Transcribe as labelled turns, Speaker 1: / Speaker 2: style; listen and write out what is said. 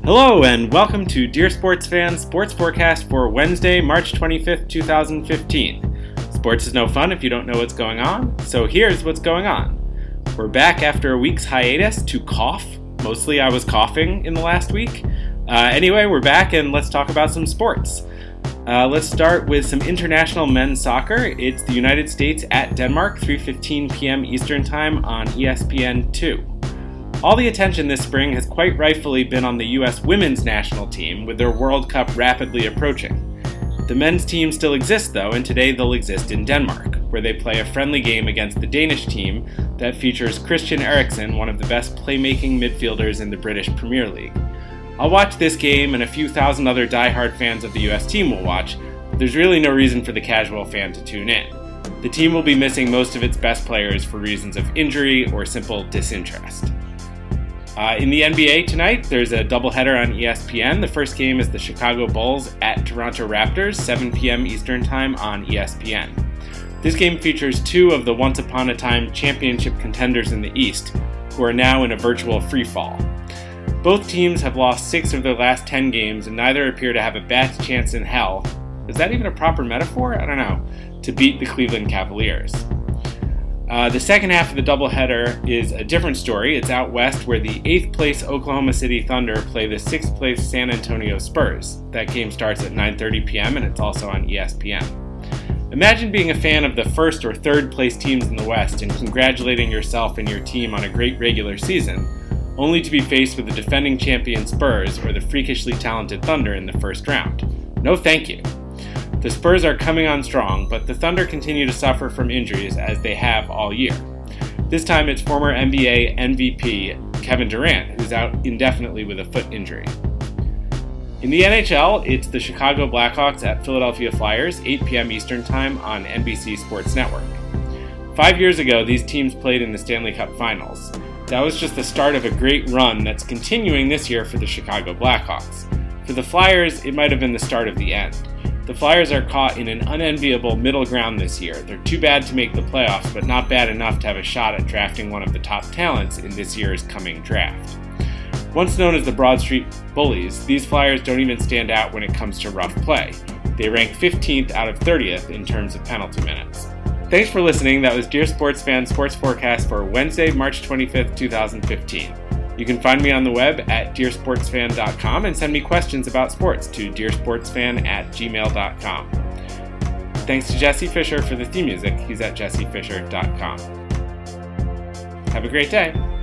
Speaker 1: Hello and welcome to Dear Sports Fans Sports Forecast for Wednesday, March 25th, 2015. Sports is no fun if you don't know what's going on, so here's what's going on. We're back after a week's hiatus to cough. Mostly I was coughing in the last week. Anyway, we're back and let's talk about some sports. Let's start with some international men's soccer. It's the United States at Denmark, 3:15 p.m. Eastern Time on ESPN2. All the attention this spring has quite rightfully been on the U.S. women's national team, with their World Cup rapidly approaching. The men's team still exists, though, and today they'll exist in Denmark, where they play a friendly game against the Danish team that features Christian Eriksen, one of the best playmaking midfielders in the British Premier League. I'll watch this game, and a few thousand other diehard fans of the U.S. team will watch, but there's really no reason for the casual fan to tune in. The team will be missing most of its best players for reasons of injury or simple disinterest. In the NBA tonight, there's a doubleheader on ESPN. The first game is the Chicago Bulls at Toronto Raptors, 7 p.m. Eastern Time on ESPN. This game features two of the once-upon-a-time championship contenders in the East, who are now in a virtual free-fall. Both teams have lost 6 of their last 10 games, and neither appear to have a bat's chance in hell, is that even a proper metaphor? I don't know, to beat the Cleveland Cavaliers. The second half of the doubleheader is a different story. It's out west where the 8th place Oklahoma City Thunder play the 6th place San Antonio Spurs. That game starts at 9:30 p.m. and it's also on ESPN. Imagine being a fan of the 1st or 3rd place teams in the West and congratulating yourself and your team on a great regular season, only to be faced with the defending champion Spurs or the freakishly talented Thunder in the first round. No thank you. The Spurs are coming on strong, but the Thunder continue to suffer from injuries as they have all year. This time it's former NBA MVP Kevin Durant, who's out indefinitely with a foot injury. In the NHL, it's the Chicago Blackhawks at Philadelphia Flyers, 8 p.m. Eastern Time on NBC Sports Network. 5 years ago, these teams played in the Stanley Cup Finals. That was just the start of a great run that's continuing this year for the Chicago Blackhawks. For the Flyers, it might have been the start of the end. The Flyers are caught in an unenviable middle ground this year. They're too bad to make the playoffs, but not bad enough to have a shot at drafting one of the top talents in this year's coming draft. Once known as the Broad Street Bullies, these Flyers don't even stand out when it comes to rough play. They rank 15th out of 30th in terms of penalty minutes. Thanks for listening. That was Dear Sports Fan Sports Forecast for Wednesday, March 25th, 2015. You can find me on the web at dearsportsfan.com and send me questions about sports to dearsportsfan@gmail.com. Thanks to Jesse Fisher for the theme music. He's at jessefisher.com. Have a great day.